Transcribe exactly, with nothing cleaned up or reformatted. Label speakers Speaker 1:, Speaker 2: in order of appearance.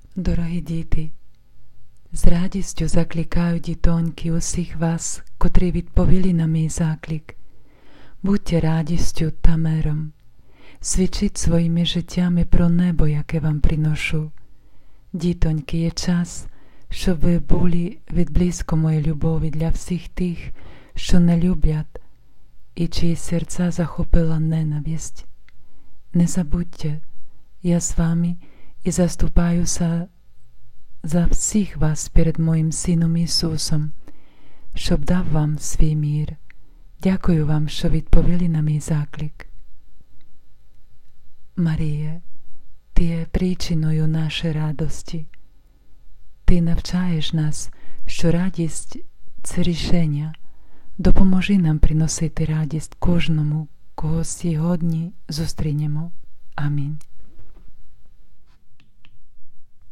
Speaker 1: Дорогі діти, з радістю закликаю дітоньки усіх вас, котрі відповіли на мій заклик. Будьте радістю та миром. Свідчіть своїми життями про небо, яке вам приношу. Дітоньки, є час, щоб ви були відблизько моєї любові для всіх тих, що не люблять і чиї серця захопила ненависть. Не забудьте, я з вами і заступаюся за всіх вас перед моїм Сином Ісусом, щоб дав вам свій мир. Дякую вам, що відповіли на мій заклик. Марія, Ти є причиною нашої радості. Ти навчаєш нас, що радість – це рішення. Допоможи нам приносити радість кожному, кого сьогодні зустрінемо. Амінь.